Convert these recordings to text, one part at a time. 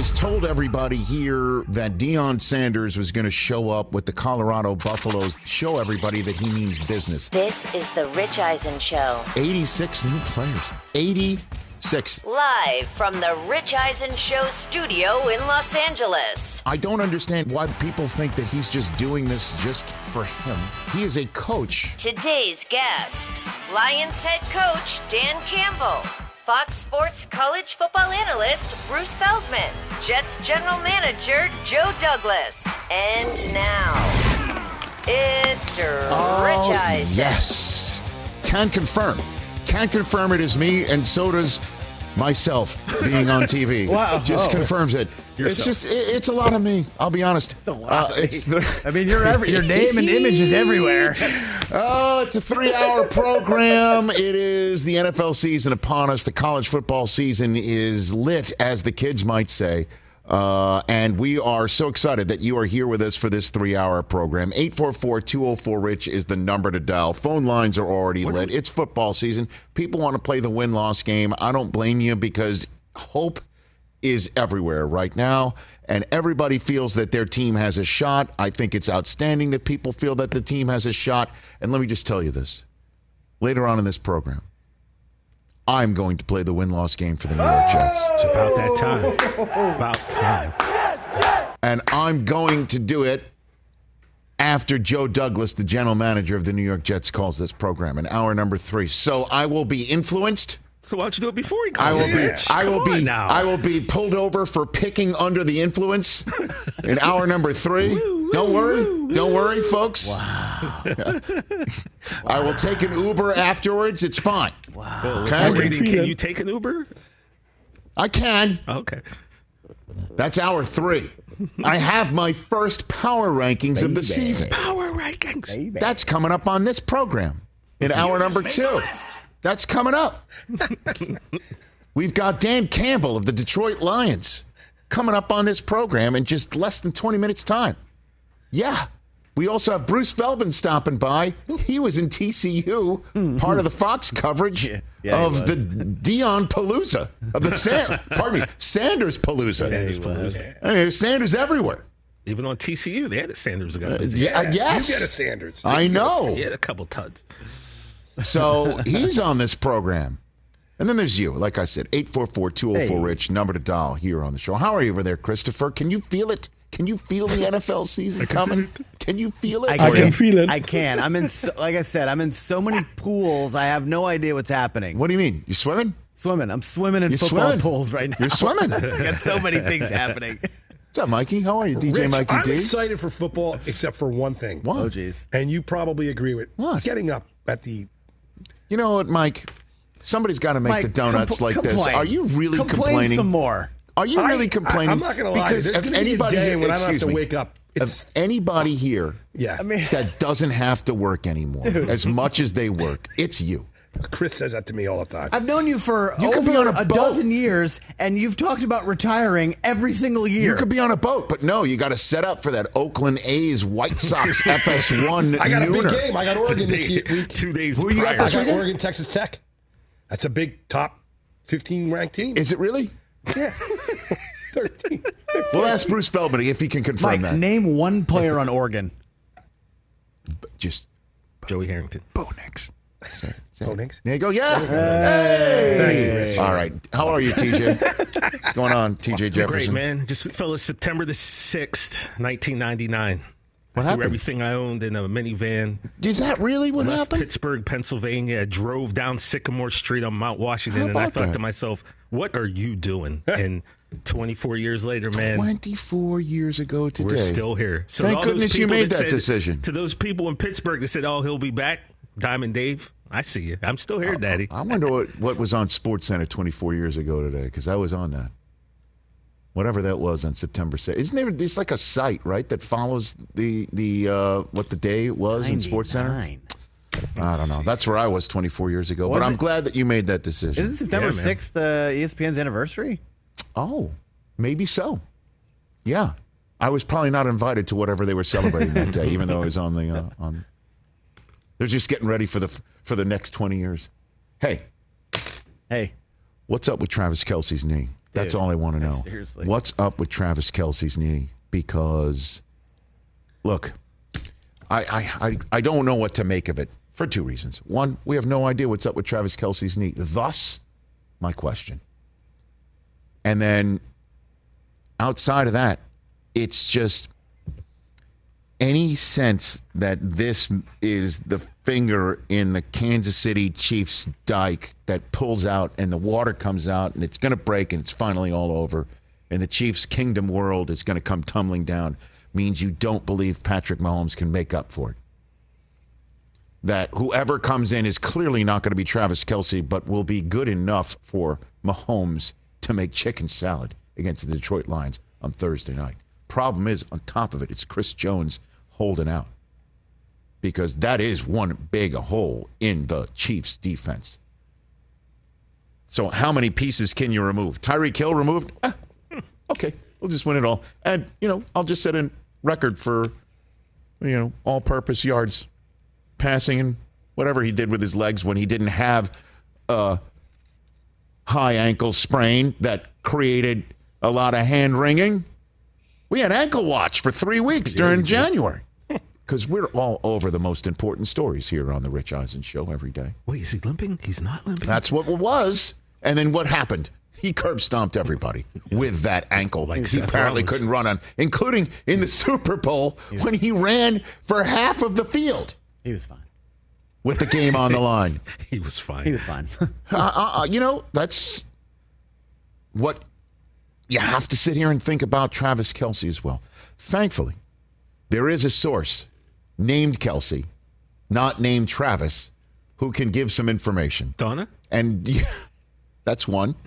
guys told everybody here that Deion Sanders was going to show up with the Colorado Buffaloes, show everybody that he means business. This is the Rich Eisen Show. 86 new players. 86. Live from the Rich Eisen Show studio in Los Angeles. I don't understand why people think that he's just doing this just for him. He is a coach. Today's guests, Lions head coach Dan Campbell, Fox Sports college football analyst Bruce Feldman, Jets general manager Joe Douglas. And now, it's Rich Eisen. Yes. Can confirm it is me, and so does myself being on TV. Wow. Just confirms it. Yourself. It's a lot of me. I'll be honest. It's a lot. Your name and image is everywhere. It's a 3-hour program. It is the NFL season upon us. The college football season is lit, as the kids might say. And we are so excited that you are here with us for this 3-hour program. 844-204-RICH is the number to dial. Phone lines are already lit. It's football season. People want to play the win-loss game. I don't blame you, because hope is everywhere right now, and everybody feels that their team has a shot. I think it's outstanding that people feel that the team has a shot. And let me just tell you this. Later on in this program, I'm going to play the win-loss game for the New York Jets. It's about that time. About time. And I'm going to do it after Joe Douglas, the general manager of the New York Jets, calls this program in hour number 3. So I will be influenced. So why don't you do it before he calls it? I will be pulled over for picking under the influence in hour number 3. Don't worry, folks. Wow. I will take an Uber afterwards. It's fine. Wow. Okay? Can you take an Uber? I can. Okay. That's hour 3. I have my first power rankings of the season. Power rankings. Baby. That's coming up on this program in hour number 2. That's coming up. We've got Dan Campbell of the Detroit Lions coming up on this program in just less than 20 minutes' time. Yeah. We also have Bruce Feldman stopping by. He was in TCU, part of the Fox coverage of the Deion Palooza, of the Sanders Palooza. I mean, Sanders everywhere. Even on TCU, they had a Sanders got busy. Yes. You get a Sanders. I know. He had a couple tons. So he's on this program. And then there's you. Like I said, 844-204-RICH, number to dial here on the show. How are you over there, Christopher? Can you feel it? Can you feel the NFL season coming? Can you feel it? I can feel it. I can. Like I said, I'm in so many pools, I have no idea what's happening. What do you mean? You swimming? Swimming. I'm swimming in football pools right now. You're swimming. I got so many things happening. What's up, Mikey? How are you, DJ Rich, Mikey I'm D? excited for football, except for one thing. What? Oh, geez. And you probably agree with What? Getting up at the... You know what, Mike? Somebody's got to make Mike, the donuts like this. complain. Are you really Complain complaining? some more. Are you really complaining? I'm not going to lie. Because There's if going to be a anybody day here, when I don't have excuse to me, wake up. If anybody here Yeah. I mean, that doesn't have to work anymore, as much as they work, it's you. Chris says that to me all the time. I've known you for You could be over on a a boat. dozen years, and you've talked about retiring every single year. You could be on a boat, but no, you got to set up for that Oakland A's White Sox FS1 I got a big nooner. game. I got Oregon this week. 2 days Who you got prior. this I got weekend? Oregon, Texas Tech. That's a big top 15 ranked team. Is it really? Yeah. 13. We'll ask Bruce Feldman if he can confirm Mike, that. name one player on Oregon. Just Joey Harrington. Bo Nix. Say it. Bo Nix? There you go. Yeah. Hey. Thank you, Rich. All right. How are you, TJ? What's going on, TJ Jefferson? Great, man. Just fell as September the 6th, 1999. What I happened? threw everything I owned in a minivan. Is that really what Left happened? Pittsburgh, Pennsylvania. I drove down Sycamore Street on Mount Washington, How and I about thought that? to myself, what are you doing? And 24 years later, man, 24 years ago today. we're still here. So Thank all those goodness you people made that said- decision. To those people in Pittsburgh that said, oh, he'll be back, Diamond Dave, I see you. I'm still here, Daddy. I wonder what was on SportsCenter 24 years ago today, because I was on that. Whatever that was on September 6th. Isn't there's like a site, right, that follows the what the day was in SportsCenter? 99. I don't know. That's where I was 24 years ago. Was but I'm it- glad that you made that decision. Isn't September Yeah, man. 6th ESPN's anniversary? Oh, maybe so. Yeah. I was probably not invited to whatever they were celebrating that day, even though I was on the on. They're just getting ready for the next 20 years. Hey, Hey, What's up with Travis Kelce's knee? That's all I want to know. Seriously. What's up with Travis Kelce's knee? Because, look, I don't know what to make of it for two reasons. One, we have no idea what's up with Travis Kelce's knee. Thus, my question. And then, outside of that, it's just any sense that this is the finger in the Kansas City Chiefs dike that pulls out and the water comes out and it's going to break and it's finally all over and the Chiefs' kingdom world is going to come tumbling down means you don't believe Patrick Mahomes can make up for it. That whoever comes in is clearly not going to be Travis Kelce, but will be good enough for Mahomes to make chicken salad against the Detroit Lions on Thursday night. Problem is, on top of it, it's Chris Jones holding out because that is one big hole in the Chiefs' defense. So how many pieces can you remove? Tyreek Hill removed? Okay, we'll just win it all. And, I'll just set a record for, all-purpose yards, passing, and whatever he did with his legs when he didn't have a high ankle sprain that created a lot of hand-wringing. We had ankle watch for 3 weeks during January because we're all over the most important stories here on the Rich Eisen Show every day. Wait, is he limping? He's not limping? That's what it was. And then what happened? He curb stomped everybody with that ankle. Like he Seth apparently Rollins. couldn't run on, including in the Super Bowl when he ran for half of the field He was fine. with the game on the line. He was fine. He was fine. That's what you have to sit here and think about Travis Kelce as well. Thankfully, there is a source named Kelce, not named Travis, who can give some information. Donna? And that's one.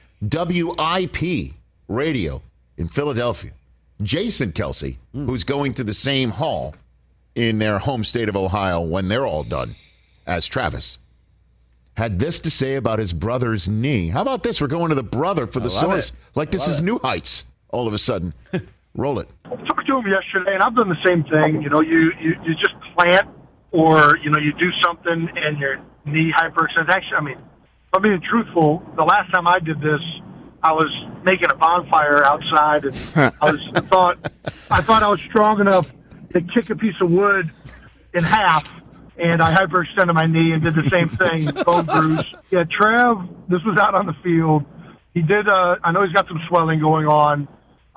WIP Radio in Philadelphia. Jason Kelce, who's going to the same hall in their home state of Ohio when they're all done as Travis, had this to say about his brother's knee. How about this? We're going to the brother for the source. Like this is new heights all of a sudden. Roll it. I talked to him yesterday, and I've done the same thing. You just plant or, you do something and your knee hyperextends. Actually, if I'm being truthful, the last time I did this, I was making a bonfire outside, and I thought I was strong enough to kick a piece of wood in half, and I hyperextended my knee and did the same thing, bone bruise. Yeah, Trev, this was out on the field. He did, I know he's got some swelling going on,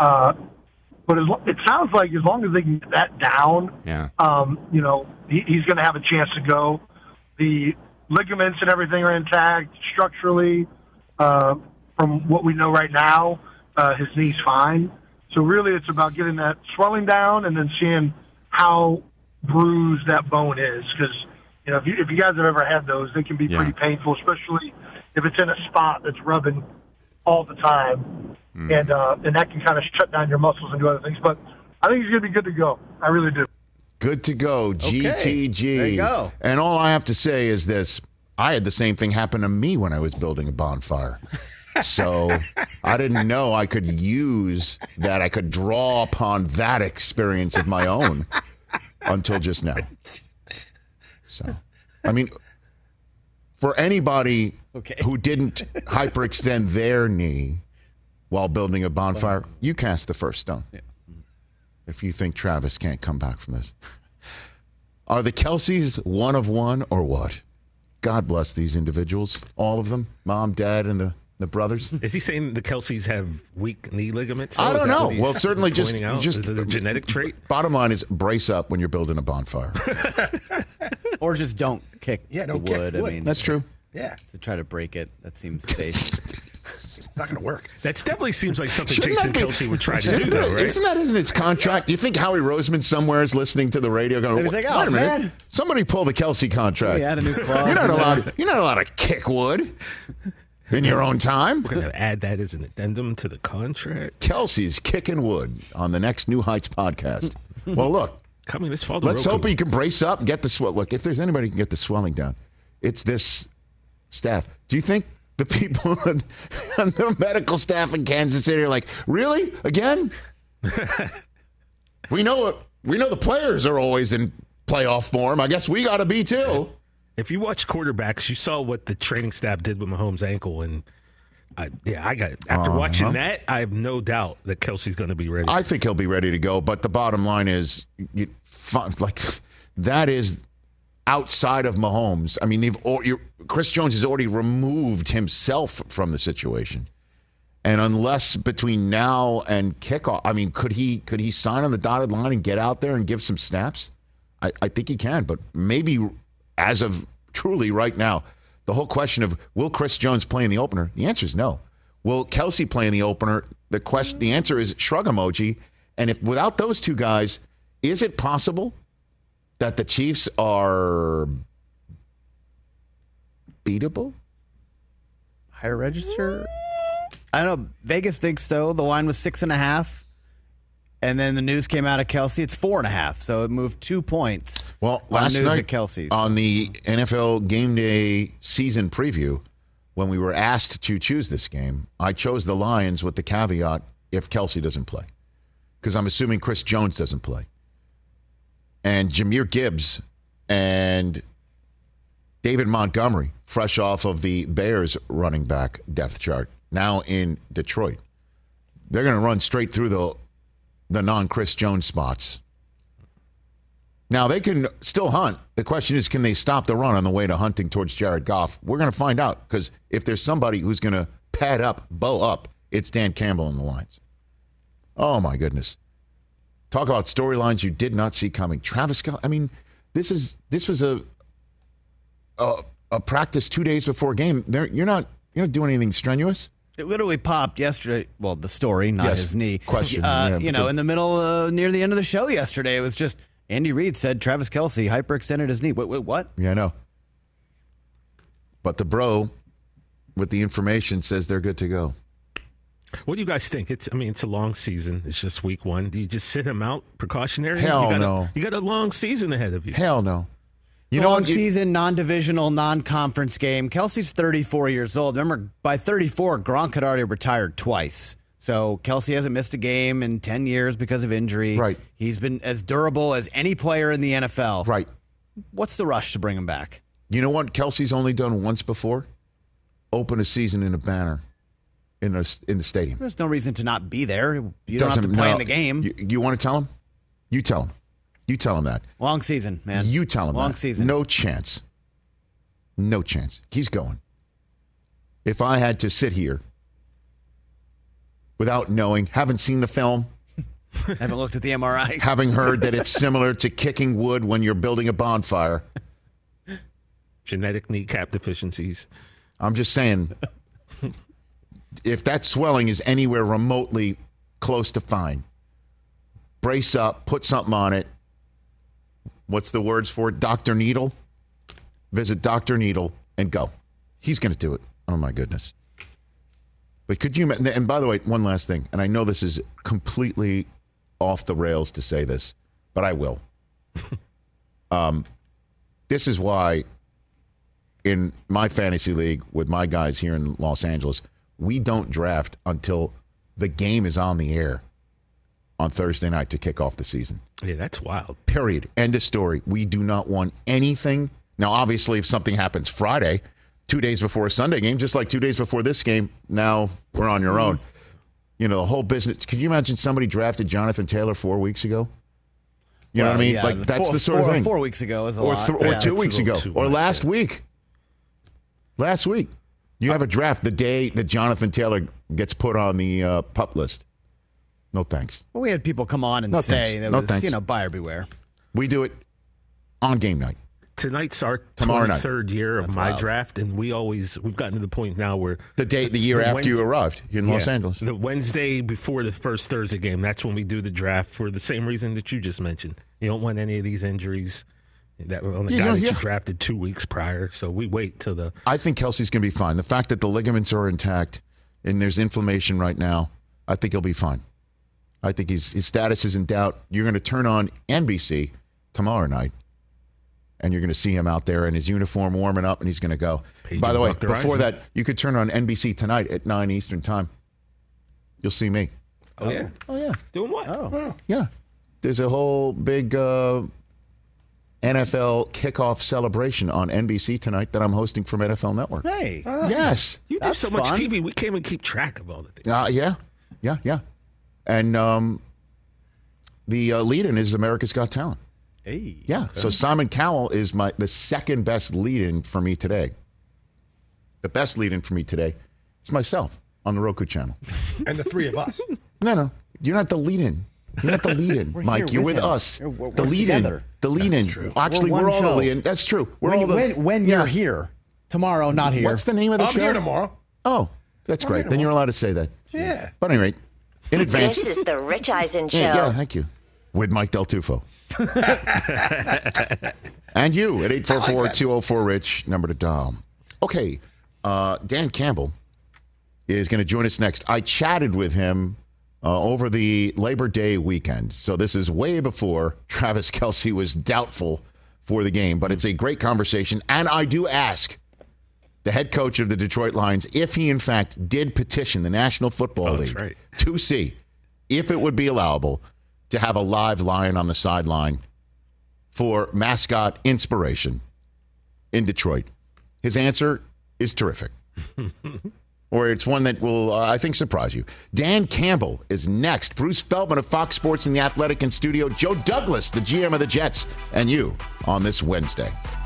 but it sounds like as long as they can get that down, he's going to have a chance to go. The ligaments and everything are intact structurally. From what we know right now, his knee's fine. So really it's about getting that swelling down and then seeing how bruised that bone is. Because, if you guys have ever had those, they can be pretty painful, especially if it's in a spot that's rubbing all the time. And that can kind of shut down your muscles and do other things. But I think he's going to be good to go. I really do. Good to go, GTG. There you go. And all I have to say is this. I had the same thing happen to me when I was building a bonfire. So I didn't know I could use that. I could draw upon that experience of my own until just now. So, for anybody who didn't hyperextend their knee while building a bonfire, you cast the first stone. Yeah. If you think Travis can't come back from this. Are the Kelces one of one or what? God bless these individuals. All of them. Mom, dad, and the brothers. Is he saying the Kelces have weak knee ligaments? I don't know. Well, certainly just is it a genetic trait? Bottom line is brace up when you're building a bonfire. Or just don't kick the wood. Kick wood. That's true. Yeah. To try to break it, that seems safe. It's not going to work. That definitely seems like something Jason Kelce would try to do, though, right? Isn't that in his contract? Do you think Howie Roseman somewhere is listening to the radio going, he's like, wait a minute, man. somebody pull the Kelce contract. We had a new clause. You're not allowed to kick wood in your own time. We're going to add that as an addendum to the contract. Kelce's kicking wood on the next New Heights podcast. Well, look. Coming this fall. Let's hope you can brace up and get the swell. Look, if there's anybody who can get the swelling down, it's this staff. Do you think the people on the medical staff in Kansas City are like, really? Again? We know the players are always in playoff form. I guess we got to be too. If you watch quarterbacks, you saw what the training staff did with Mahomes' ankle, and I got after watching that, I have no doubt that Kelsey's going to be ready. I think he'll be ready to go, but the bottom line is, that is outside of Mahomes. I mean, Chris Jones has already removed himself from the situation, and unless between now and kickoff, I mean, could he sign on the dotted line and get out there and give some snaps? I think he can, but maybe as of truly right now, the whole question of will Chris Jones play in the opener? The answer is no. Will Kelsey play in the opener? The answer is shrug emoji. And if without those two guys, is it possible that the Chiefs are beatable? Higher register? I don't know. Vegas thinks so. The line was 6.5. And then the news came out of Kelsey. It's 4.5. So it moved 2 points. Well, on last news night at Kelsey's. On the NFL Game Day season preview, when we were asked to choose this game, I chose the Lions with the caveat if Kelsey doesn't play. Because I'm assuming Chris Jones doesn't play. And Jahmyr Gibbs and David Montgomery, fresh off of the Bears running back depth chart, now in Detroit. They're going to run straight through the non-Chris Jones spots. Now, they can still hunt. The question is, can they stop the run on the way to hunting towards Jared Goff? We're going to find out, because if there's somebody who's going to pad up, bow up, it's Dan Campbell in the Lions. Oh, my goodness. Talk about storylines you did not see coming. Travis Kelce, I mean, this was a practice 2 days before a game. You're not doing anything strenuous. It literally popped yesterday. Well, the story, not his knee. Question. In the middle, near the end of the show yesterday, it was just Andy Reid said Travis Kelce hyperextended his knee. Wait, what? Yeah, I know. But the bro with the information says they're good to go. What do you guys think? It's a long season. It's just week one. Do you just sit him out precautionary? No. You got a long season ahead of you. Hell no. Long season, non-divisional, non-conference game. Kelsey's 34 years old. Remember, by 34, Gronk had already retired twice. So Kelsey hasn't missed a game in 10 years because of injury. Right. He's been as durable as any player in the NFL. Right. What's the rush to bring him back? You know what Kelsey's only done once before? Open a season in a banner in the stadium. There's no reason to not be there. You don't have to play in the game. You want to tell him? You tell him. You tell him that. Long season, man. You tell him that. Long season. No chance. No chance. He's going. If I had to sit here without knowing, haven't seen the film, haven't looked at the MRI, having heard that it's similar to kicking wood when you're building a bonfire. Genetic kneecap deficiencies. I'm just saying, if that swelling is anywhere remotely close to fine, brace up, put something on it. What's the words for it? Dr. Needle. Visit Dr. Needle and go. He's going to do it. Oh, my goodness. But could you, and by the way, one last thing, and I know this is completely off the rails to say this, but I will. This is why in my fantasy league with my guys here in Los Angeles, we don't draft until the game is on the air on Thursday night to kick off the season. Yeah, that's wild. Period. End of story. We do not want anything. Now, obviously, if something happens Friday, 2 days before a Sunday game, just like 2 days before this game, now we're on your own. You know, the whole business. Could you imagine somebody drafted Jonathan Taylor 4 weeks ago? You know what I mean? Yeah, like, that's the sort of thing. 4 weeks ago is a lot. Or 2 weeks ago. Or last week. Last week. You have a draft the day that Jonathan Taylor gets put on the PUP list. No thanks. Well, we had people come on and say there was, buyer beware. We do it on game night. Tonight's our Tomorrow 23rd year of my draft, and we've gotten to the point now where the year after you arrived in Los Angeles. The Wednesday before the first Thursday game, that's when we do the draft for the same reason that you just mentioned. You don't want any of these injuries that on the guy that you drafted 2 weeks prior, so we wait till the... I think Kelsey's going to be fine. The fact that the ligaments are intact and there's inflammation right now, I think he'll be fine. I think his status is in doubt. You're going to turn on NBC tomorrow night, and you're going to see him out there in his uniform warming up, and he's going to go. By the way, before that, you could turn on NBC tonight at 9 Eastern time. You'll see me. Oh, yeah? Oh, yeah. Doing what? Oh, yeah. There's a whole big NFL kickoff celebration on NBC tonight that I'm hosting from NFL Network. Hey. Yes. You do so much TV, we can't even keep track of all the things. Yeah. And the lead-in is America's Got Talent. Hey. Yeah. So Simon Cowell is the second best lead-in for me today. The best lead-in for me today is myself on the Roku channel. And the three of us. No. You're not the lead-in. You're not the lead-in, Mike. You're with us. We're the lead-in. together. The lead-in. True. Actually, we're all the lead-in. That's true. When you're here. Tomorrow, not here. What's the name of the I'm show? here tomorrow. Oh, that's great. Then you're allowed to say that. Yeah. But anyway, in advance. This is the Rich Eisen Show. Yeah, thank you. With Mike Del Tufo. And you at 844-204-RICH, number to dial. Okay, Dan Campbell is going to join us next. I chatted with him over the Labor Day weekend. So this is way before Travis Kelce was doubtful for the game. But it's a great conversation. And I do ask the head coach of the Detroit Lions if he, in fact, did petition the National Football League to see if it would be allowable to have a live lion on the sideline for mascot inspiration in Detroit. His answer is terrific. Or it's one that will, I think, surprise you. Dan Campbell is next. Bruce Feldman of Fox Sports and The Athletic in studio. Joe Douglas, the GM of the Jets, and you on this Wednesday.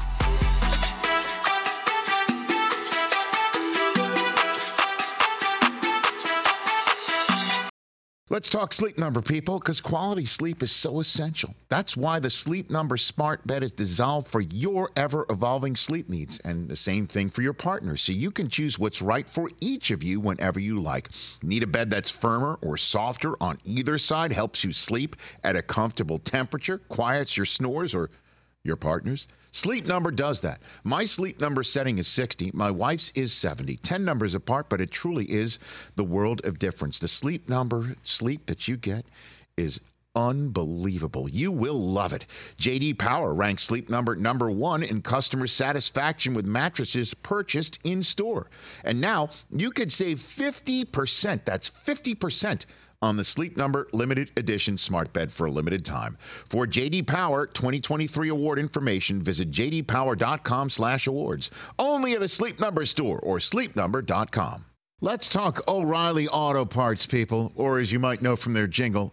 Let's talk Sleep Number, people, because quality sleep is so essential. That's why the Sleep Number smart bed is designed for your ever-evolving sleep needs, and the same thing for your partner, so you can choose what's right for each of you whenever you like. Need a bed that's firmer or softer on either side, helps you sleep at a comfortable temperature, quiets your snores or your partner's? Sleep Number does that. My Sleep Number setting is 60. My wife's is 70. 10 numbers apart, but it truly is the world of difference. The Sleep Number sleep that you get is unbelievable. You will love it. J.D. Power ranks Sleep Number number 1 in customer satisfaction with mattresses purchased in store. And now you could save 50%. That's 50% on the Sleep Number limited edition smart bed for a limited time. For J.D. Power 2023 award information, visit jdpower.com/awards. Only at a Sleep Number store or sleepnumber.com. Let's talk O'Reilly Auto Parts, people, or as you might know from their jingle,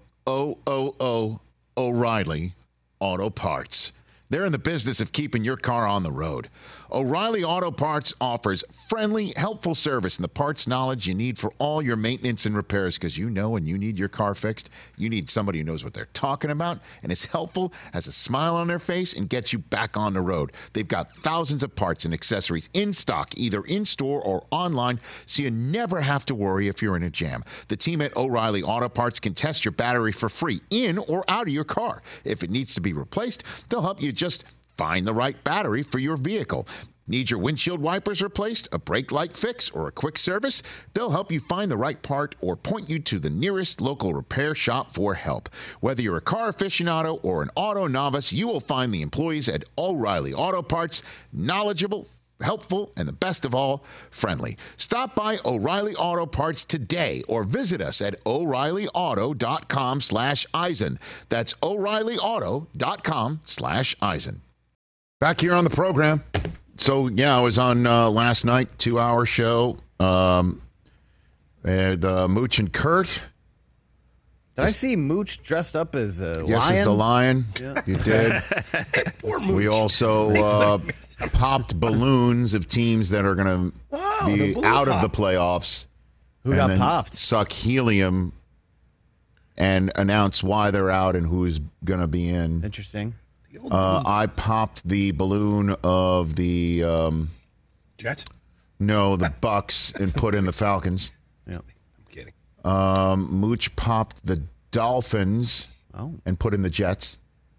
O'Reilly Auto Parts. They're in the business of keeping your car on the road. O'Reilly Auto Parts offers friendly, helpful service and the parts knowledge you need for all your maintenance and repairs, because you know when you need your car fixed, you need somebody who knows what they're talking about and is helpful, has a smile on their face, and gets you back on the road. They've got thousands of parts and accessories in stock, either in-store or online, so you never have to worry if you're in a jam. The team at O'Reilly Auto Parts can test your battery for free in or out of your car. If it needs to be replaced, they'll help you just find the right battery for your vehicle. Need your windshield wipers replaced, a brake light fix, or a quick service? They'll help you find the right part or point you to the nearest local repair shop for help. Whether you're a car aficionado or an auto novice, you will find the employees at O'Reilly Auto Parts knowledgeable, helpful, and the best of all, friendly. Stop by O'Reilly Auto Parts today or visit us at O'ReillyAuto.com/Eisen. That's O'ReillyAuto.com/Eisen. Back here on the program. So, yeah, I was on last night, 2-hour show. The Mooch and Kurt. Did I see Mooch dressed up as a lion? Yes, as the lion. Yeah. You did. We also popped balloons of teams that are going to be out of the playoffs. Who got popped? Suck helium and announce why they're out and who's going to be in. Interesting. I popped the balloon of the Jets? No, the Bucks, and put in the Falcons. Yeah. I'm kidding. Mooch popped the Dolphins and put in the Jets.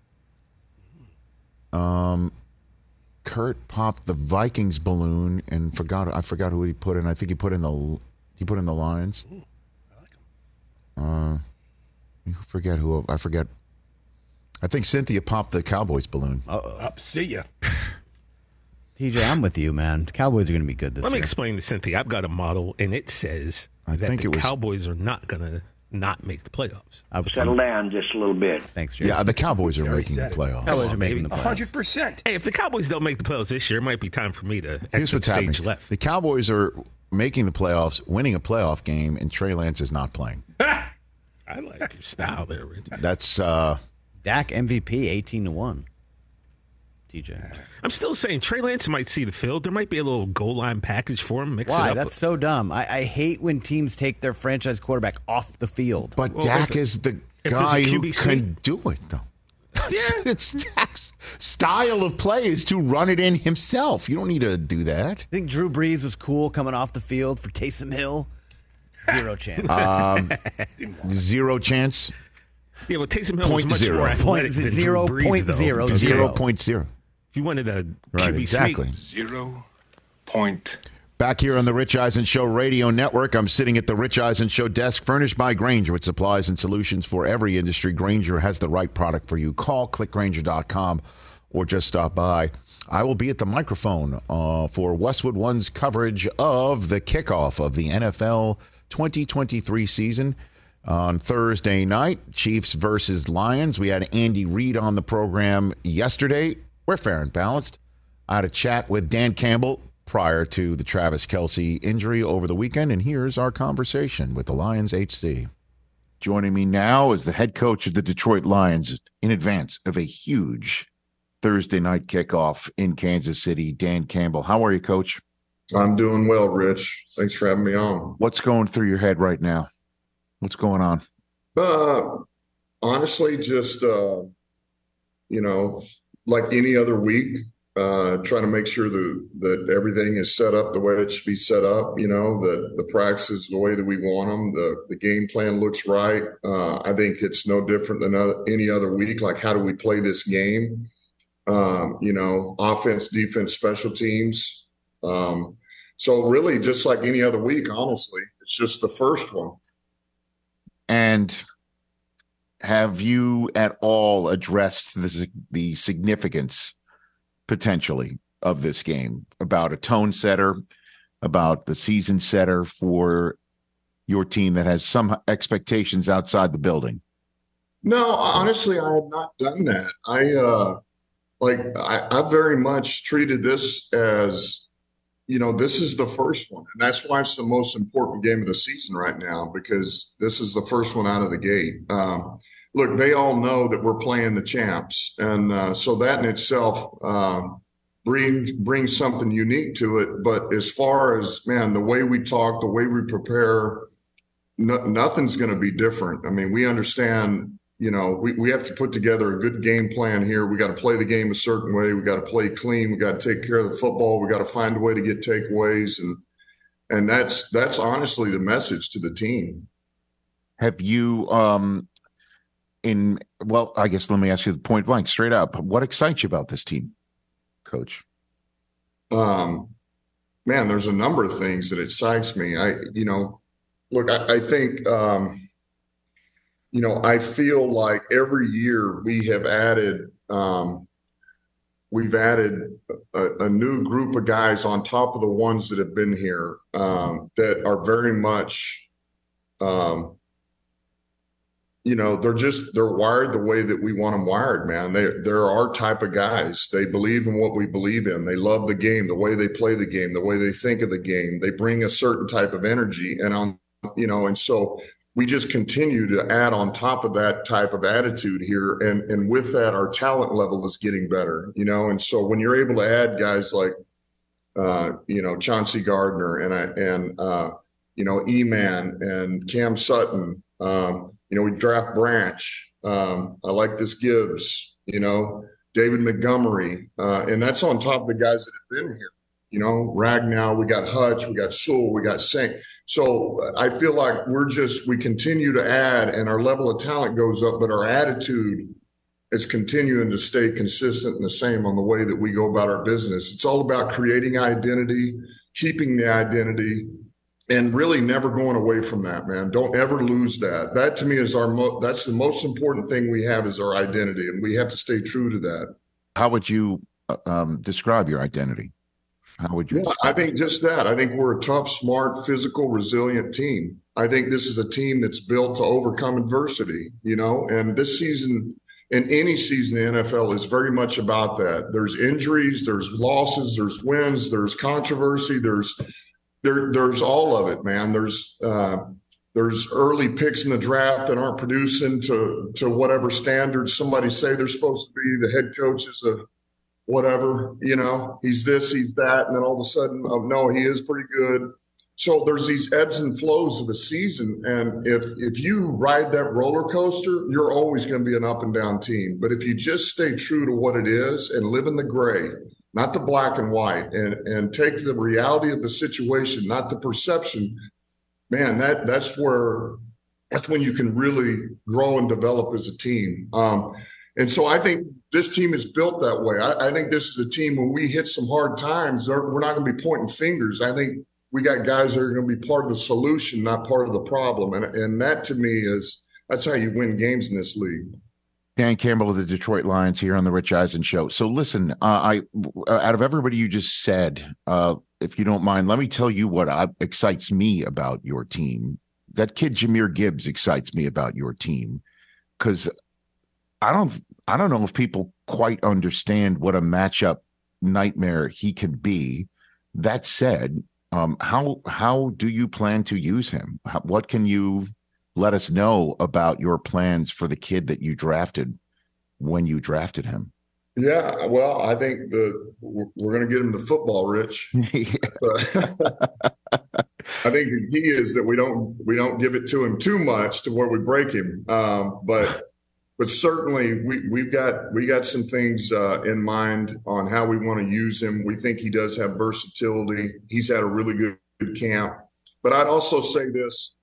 Kurt popped the Vikings balloon and I forgot who he put in. I think he put in the Lions. Ooh, I like him. I forget. I think Cynthia popped the Cowboys balloon. Up, see ya. TJ, I'm with you, man. The Cowboys are going to be good this year. Let me explain to Cynthia. I've got a model, and it says that the Cowboys are not going to not make the playoffs. Settle down just a little bit. Thanks, Jay. Yeah, the Cowboys are making the playoffs. Cowboys are making the playoffs. 100%. Hey, if the Cowboys don't make the playoffs this year, it might be time for me to Here's exit what's stage happening. left. The Cowboys are making the playoffs, winning a playoff game, and Trey Lance is not playing. I like your style there, Rich. That's Dak MVP 18-1. TJ. I'm still saying Trey Lance might see the field. There might be a little goal line package for him. Mix it Why? up. That's so dumb. I hate when teams take their franchise quarterback off the field. but Well, Dak if- is the if guy there's a who QB can do it, though. Yeah. It's Dak's style of play is to run it in himself. You don't need to do that. I think Drew Brees was cool coming off the field for Taysom Hill. Zero chance. 0 chance. Yeah, well, Taysom Hill was much 0.0. more athletic than Drew Brees, though. 0.0. 0.0. If you wanted a Right, QB exactly. sneak, 0.0. Back here on the Rich Eisen Show Radio Network, I'm sitting at the Rich Eisen Show desk, furnished by Grainger with supplies and solutions for every industry. Grainger has the right product for you. Call clickgrainger.com or just stop by. I will be at the microphone for Westwood One's coverage of the kickoff of the NFL 2023 season on Thursday night. Chiefs versus Lions. We had Andy Reid on the program yesterday. We're fair and balanced. I had a chat with Dan Campbell prior to the Travis Kelce injury over the weekend, and here's our conversation with the Lions HC. Joining me now is the head coach of the Detroit Lions in advance of a huge Thursday night kickoff in Kansas City, Dan Campbell. How are you, Coach? I'm doing well, Rich. Thanks for having me on. What's going through your head right now? What's going on? Honestly, just, like any other week, trying to make sure that everything is set up the way it should be set up, that the practices the way that we want them, the game plan looks right. I think it's no different than any other week. Like, how do we play this game? Offense, defense, special teams. So really just like any other week, honestly, it's just the first one. And have you at all addressed the significance potentially of this game, about a tone setter, about the season setter for your team that has some expectations outside the building? No, honestly, I have not done that. I very much treated this as, this is the first one. And that's why it's the most important game of the season right now, because this is the first one out of the gate. Look, they all know that we're playing the champs. And so that in itself brings something unique to it. But as far as, the way we talk, the way we prepare, nothing's going to be different. I mean, we understand, we have to put together a good game plan here. We got to play the game a certain way. We got to play clean. We got to take care of the football. We got to find a way to get takeaways. And that's honestly the message to the team. Have you, I guess let me ask you the point blank, straight up, what excites you about this team, Coach? There's a number of things that excites me. I think, I feel like every year we've added a new group of guys on top of the ones that have been here that are very much, they're wired the way that we want them wired, man. They're our type of guys. They believe in what we believe in. They love the game, the way they play the game, the way they think of the game. They bring a certain type of energy, and so we just continue to add on top of that type of attitude here. And with that, our talent level is getting better, and so when you're able to add guys like, Chauncey Gardner and E-Man and Cam Sutton, we draft Branch. I like this Gibbs, David Montgomery. And that's on top of the guys that have been here. Ragnow, we got Hutch, we got Sewell, we got Saint. So I feel like we continue to add, and our level of talent goes up, but our attitude is continuing to stay consistent and the same on the way that we go about our business. It's all about creating identity, keeping the identity, and really never going away from that, man. Don't ever lose that. That to me is that's the most important thing we have, is our identity, and we have to stay true to that. How would you describe your identity? How would you? Yeah, I think just that. I think we're a tough, smart, physical, resilient team. I think this is a team that's built to overcome adversity, and this season and any season in the NFL is very much about that. There's injuries, there's losses, there's wins, there's controversy, there's all of it, man. There's early picks in the draft that aren't producing to whatever standards somebody say they're supposed to be. The head coach is a whatever, he's this, he's that, and then all of a sudden, no, he is pretty good. So there's these ebbs and flows of a season, and if you ride that roller coaster, you're always going to be an up and down team. But if you just stay true to what it is and live in the gray, not the black and white, and take the reality of the situation, not the perception, man, that's when you can really grow and develop as a team. And so I think this team is built that way. I think this is a team when we hit some hard times, we're not going to be pointing fingers. I think we got guys that are going to be part of the solution, not part of the problem. And that to me that's how you win games in this league. Dan Campbell of the Detroit Lions here on the Rich Eisen Show. So listen, I out of everybody you just said, if you don't mind, let me tell you what excites me about your team. That kid Jahmyr Gibbs excites me about your team because I don't know if people quite understand what a matchup nightmare he can be. That said, how do you plan to use him? What can you let us know about your plans for the kid that you drafted when you drafted him? Yeah, well, I think we're going to get him the football, Rich. I think the key is that we don't give it to him too much to where we break him. But certainly we got some things in mind on how we want to use him. We think he does have versatility. He's had a really good camp. But I'd also say this,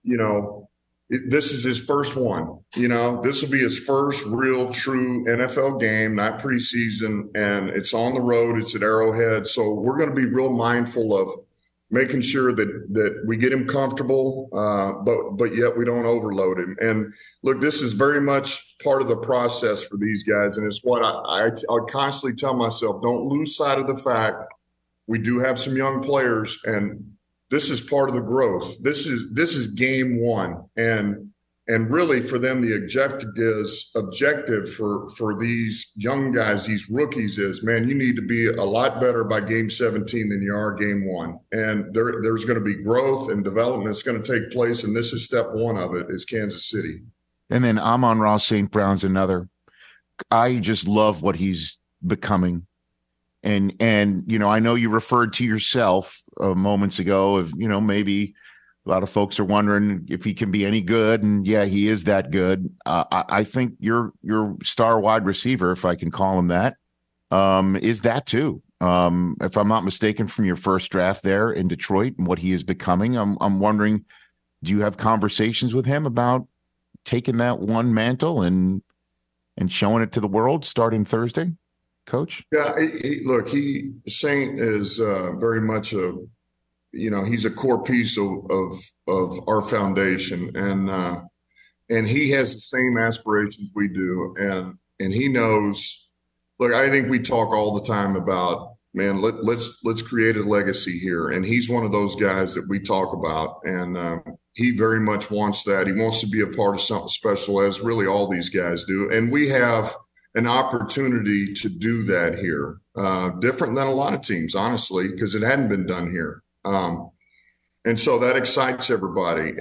this is his first one. This will be his first real true NFL game, not preseason, and it's on the road. It's at Arrowhead. So we're going to be real mindful of making sure that we get him comfortable, but yet we don't overload him. And look, this is very much part of the process for these guys. And it's what I constantly tell myself, don't lose sight of the fact we do have some young players, and this is part of the growth. This is game one. And really for them, the objective for these young guys, these rookies is, man, you need to be a lot better by game 17 than you are game one. And there's going to be growth and development that's going to take place. And this is step one of it, is Kansas City. And then Amon-Ra St. Brown's another. I just love what he's becoming. And I know you referred to yourself moments ago of, maybe a lot of folks are wondering if he can be any good. And yeah, he is that good. I think your star wide receiver, if I can call him that, is that too. If I'm not mistaken, from your first draft there in Detroit and what he is becoming, I'm wondering, do you have conversations with him about taking that one mantle and showing it to the world starting Thursday, Coach? Yeah, look, Saint is very much he's a core piece of our foundation, and he has the same aspirations we do, and he knows. Look, I think we talk all the time about, man, let's create a legacy here, and he's one of those guys that we talk about, and he very much wants that. He wants to be a part of something special, as really all these guys do, and we have an opportunity to do that here, different than a lot of teams, honestly, because it hadn't been done here. And so that excites everybody.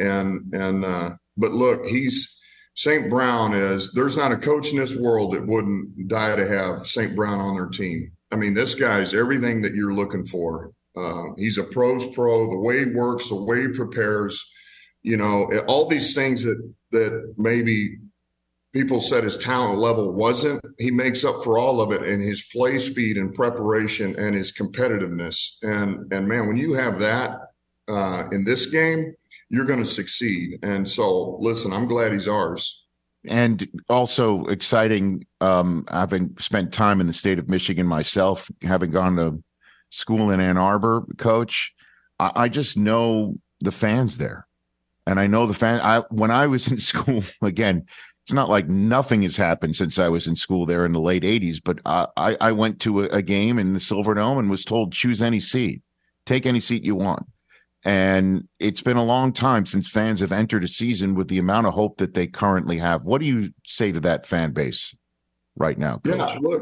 But look, St. Brown there's not a coach in this world that wouldn't die to have St. Brown on their team. I mean, this guy's everything that you're looking for. He's a pro's pro, the way he works, the way he prepares, all these things that maybe people said his talent level wasn't. He makes up for all of it in his play speed and preparation and his competitiveness. And man, when you have that in this game, you're going to succeed. And so, listen, I'm glad he's ours. And also exciting, having spent time in the state of Michigan myself, having gone to school in Ann Arbor, Coach, I just know the fans there. And I know the fans. When I was in school, again, It's not like nothing has happened since I was in school there in the late 80s, but I went to a game in the Silverdome and was told, choose any seat, take any seat you want. And it's been a long time since fans have entered a season with the amount of hope that they currently have. What do you say to that fan base right now, Coach? Yeah, look,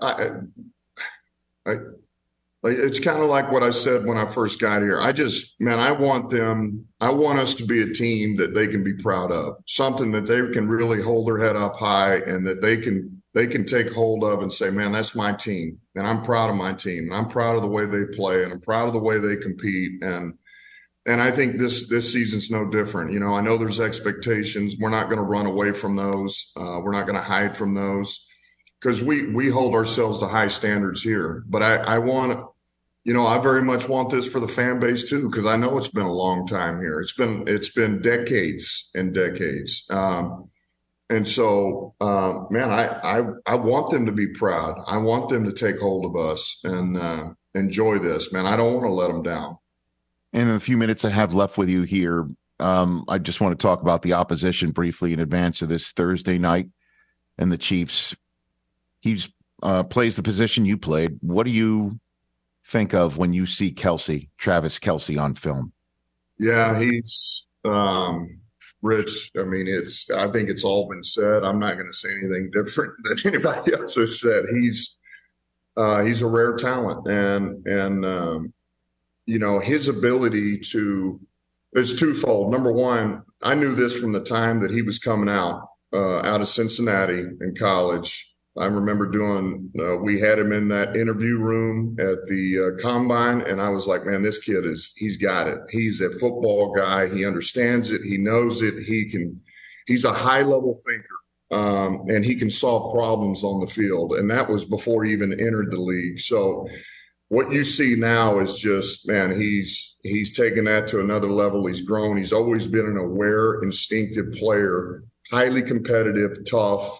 it's kind of like what I said when I first got here. I want us to be a team that they can be proud of, something that they can really hold their head up high and that they can take hold of and say, man, that's my team. And I'm proud of my team. And I'm proud of the way they play. And I'm proud of the way they compete. And I think this season's no different. You know, I know there's expectations. We're not going to run away from those. We're not going to hide from those because we hold ourselves to high standards here. But I very much want this for the fan base too, because I know it's been a long time here. It's been decades and decades. And so, man, I want them to be proud. I want them to take hold of us and enjoy this, man. I don't want to let them down. In the few minutes I have left with you here, I just want to talk about the opposition briefly in advance of this Thursday night and the Chiefs. He plays the position you played. What do you think of when you see Travis Kelce on film? Yeah, he's Rich. I mean, I think it's all been said. I'm not going to say anything different than anybody else has said. He's a rare talent, and his ability is twofold. Number one, I knew this from the time that he was coming out of Cincinnati in college. I remember we had him in that interview room at the combine, and I was like, man, this kid he's got it. He's a football guy. He understands it. He knows it. He's a high level thinker, and he can solve problems on the field. And that was before he even entered the league. So what you see now is just, man, he's taken that to another level. He's grown. He's always been an aware, instinctive player, highly competitive, tough.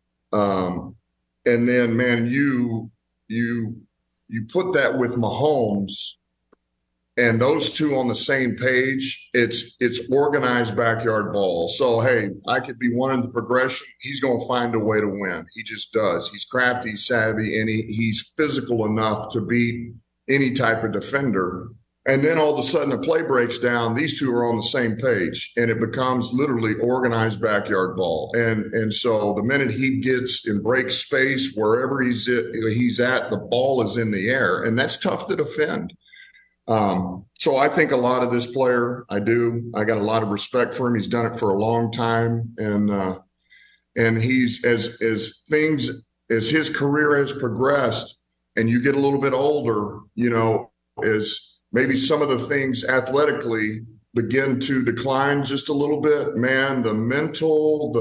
And then, man, you put that with Mahomes, and those two on the same page. It's organized backyard ball. So hey, I could be one in the progression. He's going to find a way to win. He just does. He's crafty, savvy, and he's physical enough to beat any type of defender. And then all of a sudden, a play breaks down. These two are on the same page, and it becomes literally organized backyard ball. And so the minute he gets and breaks space wherever he's at, the ball is in the air, and that's tough to defend. So I think a lot of this player, I got a lot of respect for him. He's done it for a long time, and he's as his career has progressed, and you get a little bit older, as maybe some of the things athletically begin to decline just a little bit, man, the mental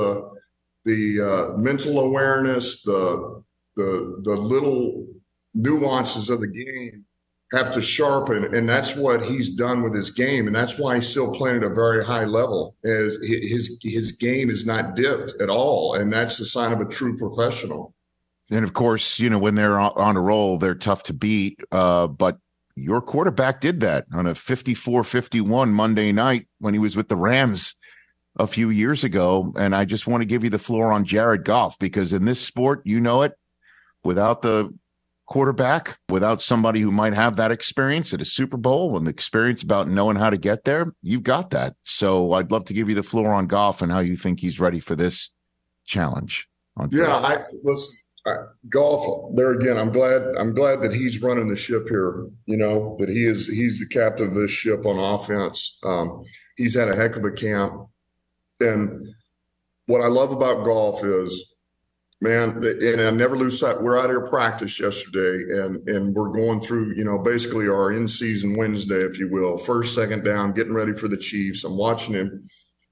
awareness, the little nuances of the game have to sharpen. And that's what he's done with his game. And that's why he's still playing at a very high level. His game is not dipped at all. And that's the sign of a true professional. And of course, when they're on a roll, they're tough to beat. But your quarterback did that on a 54-51 Monday night when he was with the Rams a few years ago. And I just want to give you the floor on Jared Goff, because in this sport, without the quarterback, without somebody who might have that experience at a Super Bowl and the experience about knowing how to get there, you've got that. So I'd love to give you the floor on Goff and how you think he's ready for this challenge. Listen. Goff, there again, I'm glad that he's running the ship here, that he's the captain of this ship on offense. He's had a heck of a camp. And what I love about Goff is, man, and I never lose sight. We're out here practice yesterday, and we're going through, basically our in-season Wednesday, if you will, first, second down, getting ready for the Chiefs. I'm watching him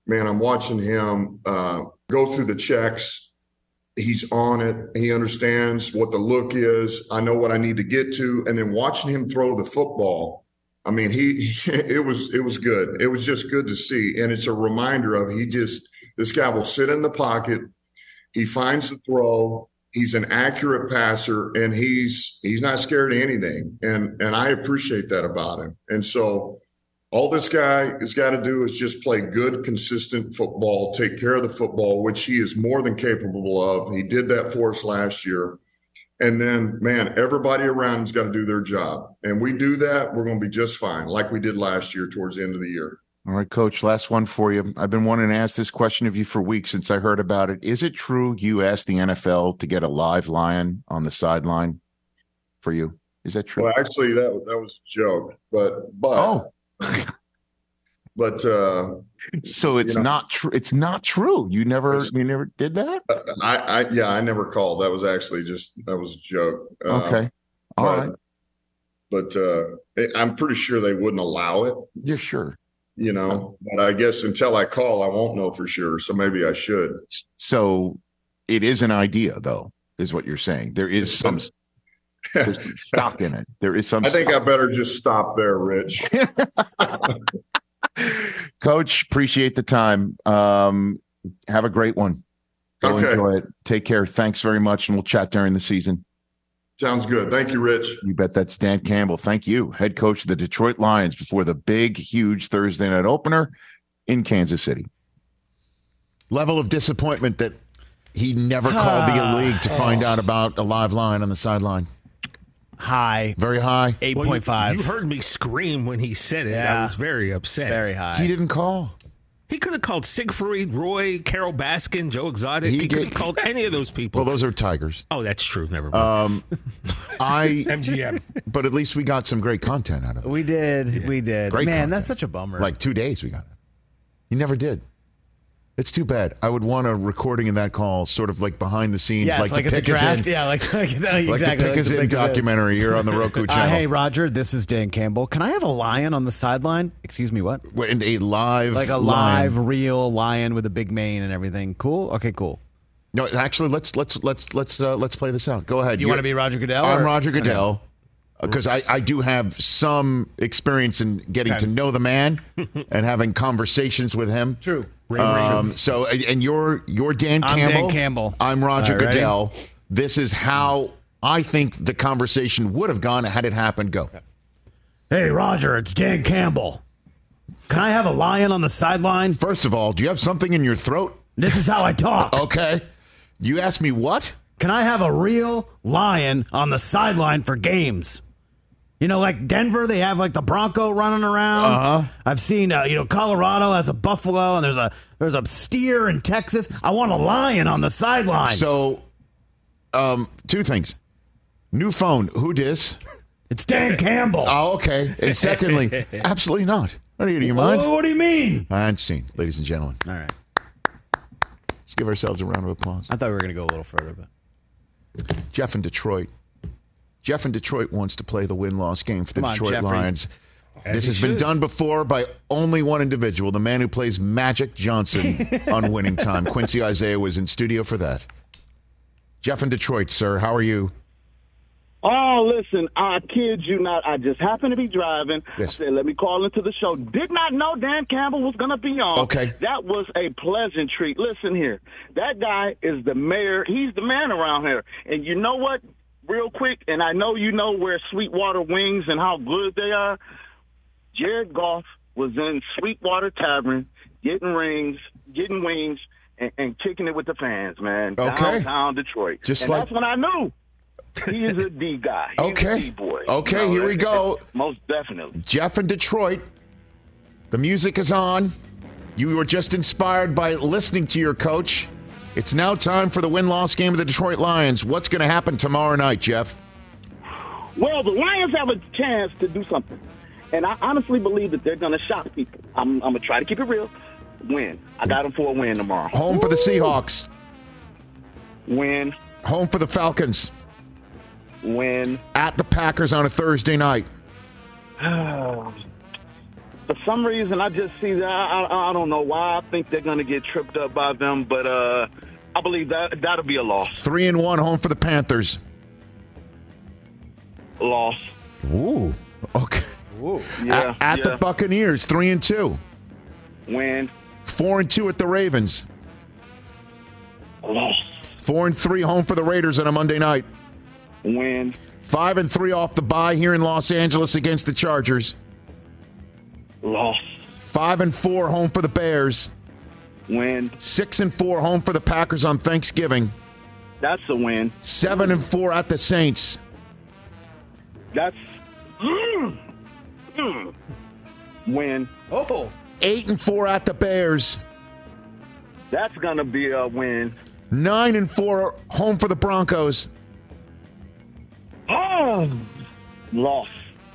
go through the checks. He's on it. He understands what the look is. I know what I need to get to. And then watching him throw the football, I mean, it was good. It was just good to see. And it's a reminder of this guy will sit in the pocket. He finds the throw. He's an accurate passer, and he's not scared of anything. And I appreciate that about him. And so All this guy has got to do is just play good, consistent football, take care of the football, which he is more than capable of. He did that for us last year. And then, man, everybody around him's got to do their job. And we do that, we're going to be just fine, like we did last year towards the end of the year. All right, Coach, last one for you. I've been wanting to ask this question of you for weeks since I heard about it. Is it true you asked the NFL to get a live lion on the sideline for you? Is that true? Well, actually, that was a joke. But so it's not true. It's not true. You never did that? I never called. That was actually that was a joke. Okay. All right. But I'm pretty sure they wouldn't allow it. Yeah, sure. But I guess until I call, I won't know for sure. So maybe I should. So it is an idea, though, is what you're saying. There is some stock in it. There is some. I think I better just stop there, Rich. Coach, appreciate the time. Have a great one. Go enjoy it. Take care. Thanks very much, and we'll chat during the season. Sounds good. Thank you, Rich. You bet. That's Dan Campbell. Thank you, head coach of the Detroit Lions before the big, huge Thursday night opener in Kansas City. Level of disappointment that he never called the league to find out about a live lion on the sideline. High. Very high. 8.5. You heard me scream when he said it. Yeah. I was very upset. Very high. He didn't call. He could have called Siegfried, Roy, Carol Baskin, Joe Exotic. He could have called any of those people. Well, those are Tigers. Oh, that's true. Never mind. MGM. But at least we got some great content out of it. We did. Yeah. We did. Great Man, content. that's such a bummer. Like 2 days we got it. He never did. It's too bad. I would want a recording in that call, sort of like behind the scenes, like the at the draft. Yeah, exactly. Like the Pick Us In documentary here on the Roku channel. Hey, Roger, this is Dan Campbell. Can I have a lion on the sideline? Excuse me, what? And a live, like a live, real lion with a big mane and everything. Cool. Okay, cool. No, actually, let's play this out. Go ahead. You want to be Roger Goodell? I'm Roger Goodell. Because I do have some experience in getting to know the man and having conversations with him. True. So, and you're Dan Campbell. I'm Dan Campbell. I'm Roger Goodell. Ready? This is how I think the conversation would have gone had it happened. Go. Hey, Roger, it's Dan Campbell. Can I have a lion on the sideline? First of all, do you have something in your throat? This is how I talk. Okay. You asked me what? Can I have a real lion on the sideline for games? Like Denver, they have like the Bronco running around. Uh-huh. I've seen, Colorado has a buffalo, and there's a steer in Texas. I want a lion on the sideline. So, 2 things. New phone. Who dis? It's Dan Campbell. Oh, okay. And secondly, absolutely not. Are you out of your mind? What do you mean? Unseen, ladies and gentlemen. All right. Let's give ourselves a round of applause. I thought we were going to go a little further, but Jeff in Detroit. Jeff in Detroit wants to play the win-loss game for the Detroit Lions. This has been done before by only one individual, the man who plays Magic Johnson on Winning Time. Quincy Isaiah was in studio for that. Jeff in Detroit, sir, how are you? Oh, listen, I kid you not. I just happened to be driving. Yes. I said, let me call into the show. Did not know Dan Campbell was going to be on. Okay. That was a pleasant treat. Listen here. That guy is the mayor. He's the man around here. And you know what? Real quick, and I know you know where Sweetwater Wings and how good they are. Jared Goff was in Sweetwater Tavern getting wings, and kicking it with the fans, man. Okay. Downtown Detroit. That's when I knew he is a D guy. He's a D boy. Okay, here we go. Most definitely. Jeff in Detroit. The music is on. You were just inspired by listening to your coach. It's now time for the win-loss game of the Detroit Lions. What's going to happen tomorrow night, Jeff? Well, the Lions have a chance to do something. And I honestly believe that they're going to shock people. I'm going to try to keep it real. Win. I got them for a win tomorrow. Home for the Seahawks. Win. Home for the Falcons. Win. At the Packers on a Thursday night. For some reason, I just see that. I don't know why. I think they're going to get tripped up by them, but I believe that'll be a loss. 3-1 home for the Panthers. Loss. Ooh. Okay. Ooh. Yeah. At the Buccaneers, 3-2. Win. 4-2 at the Ravens. Loss. 4-3 home for the Raiders on a Monday night. Win. 5-3 off the bye here in Los Angeles against the Chargers. Loss. 5-4 home for the Bears. Win. 6-4 home for the Packers on Thanksgiving. That's a win. 7-4 at the Saints. That's win. Oh. 8-4 at the Bears. That's gonna be a win. 9-4 home for the Broncos. Oh, loss.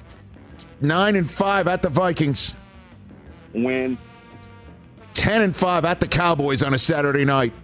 9-5 at the Vikings. Win. 10-5 at the Cowboys on a Saturday night.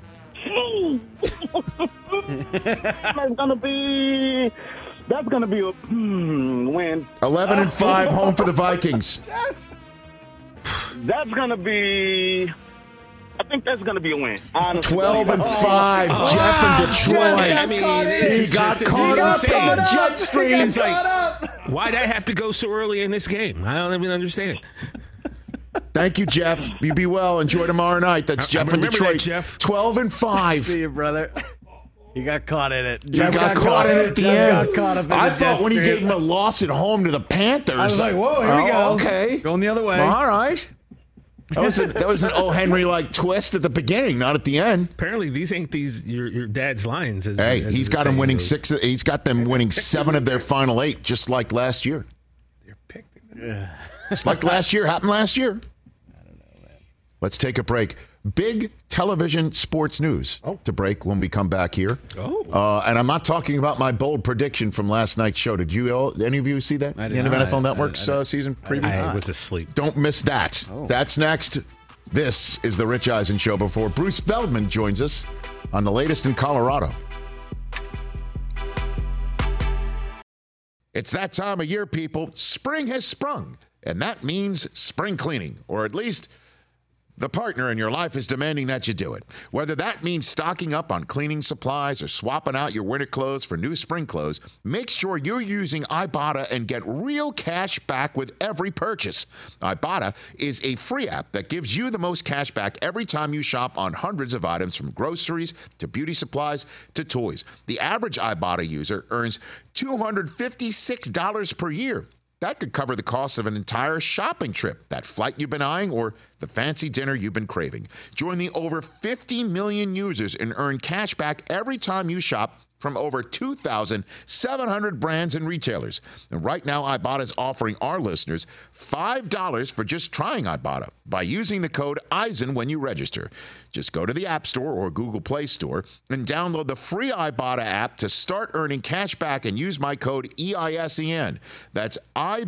That's gonna be a win. 11-5 home for the Vikings. That's gonna be. I think that's gonna be a win. Honestly. 12-5, Jeff in Detroit. He got caught up in the jet stream. It's like, why'd I have to go so early in this game? I don't even understand. Thank you, Jeff. You be well. Enjoy tomorrow night. That's Jeff in Detroit. That, Jeff. 12-5. See you, brother. He got caught in it. Jeff got caught in it at the end. Got caught up in I the thought jet when he stream. gave him a loss at home to the Panthers. I was like, whoa, here we go. Okay. Going the other way. Well, all right. That was an O. Henry-like twist at the beginning, not at the end. Apparently, these ain't your dad's Lions. He's got them winning six. He's got them winning 7 of their final 8, just like last year. They're picked. It's like last year. Happened last year. I don't know, man. Let's take a break. Big television sports news to break when we come back here. And I'm not talking about my bold prediction from last night's show. Did you? Any of you see that? The end of NFL Network's season preview? I was asleep. Don't miss that. That's next. This is the Rich Eisen Show before Bruce Feldman joins us on the latest in Colorado. It's that time of year, people. Spring has sprung, and that means spring cleaning, or at least the partner in your life is demanding that you do it. Whether that means stocking up on cleaning supplies or swapping out your winter clothes for new spring clothes, make sure you're using Ibotta and get real cash back with every purchase. Ibotta is a free app that gives you the most cash back every time you shop on hundreds of items, from groceries to beauty supplies to toys. The average Ibotta user earns $256 per year. That could cover the cost of an entire shopping trip, that flight you've been eyeing, or the fancy dinner you've been craving. Join the over 50 million users and earn cash back every time you shop from over 2,700 brands and retailers. And right now, Ibotta is offering our listeners $5 for just trying Ibotta by using the code EISEN when you register. Just go to the App Store or Google Play Store and download the free Ibotta app to start earning cash back and use my code EISEN. That's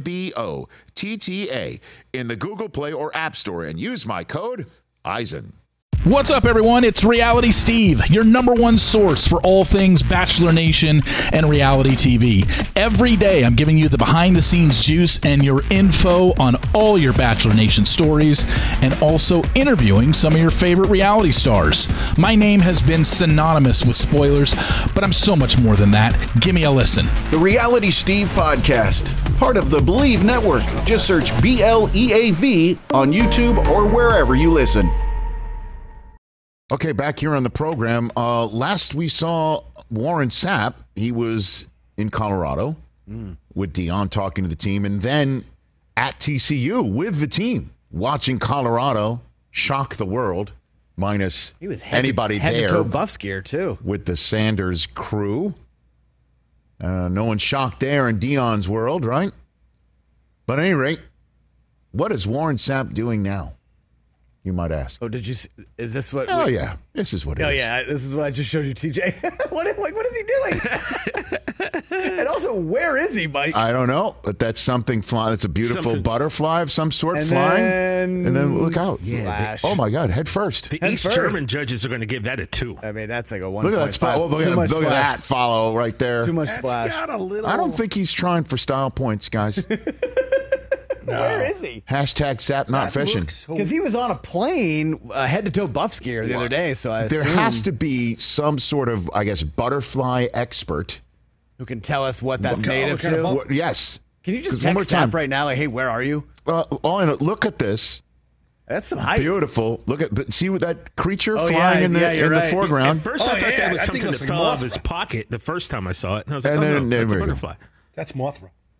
IBOTTA in the Google Play or App Store and use my code EISEN. What's up, everyone? It's Reality Steve, your number one source for all things Bachelor Nation and reality TV. Every day, I'm giving you the behind-the-scenes juice and your info on all your Bachelor Nation stories, and also interviewing some of your favorite reality stars. My name has been synonymous with spoilers, but I'm so much more than that. Give me a listen. The Reality Steve Podcast, part of the Believe Network. Just search BLEAV on YouTube or wherever you listen. Okay, back here on the program. Last we saw Warren Sapp, he was in Colorado with Deion talking to the team, and then at TCU with the team, watching Colorado shock the world, minus he was anybody head there. To toe Buffs gear, too. With the Sanders crew. No one shocked there in Deion's world, right? But at any rate, what is Warren Sapp doing now? You might ask. Oh, did you? Is this what? Oh, yeah. This is what it is. Oh, yeah. This is what I just showed you, TJ. what is he doing? And also, where is he, Mike? I don't know, but that's something flying. It's a beautiful butterfly of some sort flying. And then look out. Yeah. Oh, my God. Head first. The East German judges are going to give that a 2. I mean, that's like a 1. Look at that look at that follow right there. Too much splash. Got a little... I don't think he's trying for style points, guys. No. Where is he? Hashtag Sapp not fishing. Because he was on a plane head-to-toe Buffs gear the other day, so there has to be some sort of, I guess, butterfly expert who can tell us what that's native to. Yes. Can you just text Sapp right now? Like, hey, where are you? Look at this. That's some height. Beautiful. Look at see what that creature flying in the foreground. At first, I thought that was something that fell out of his pocket the first time I saw it, and I was like, no, that's a butterfly. That's Mothra.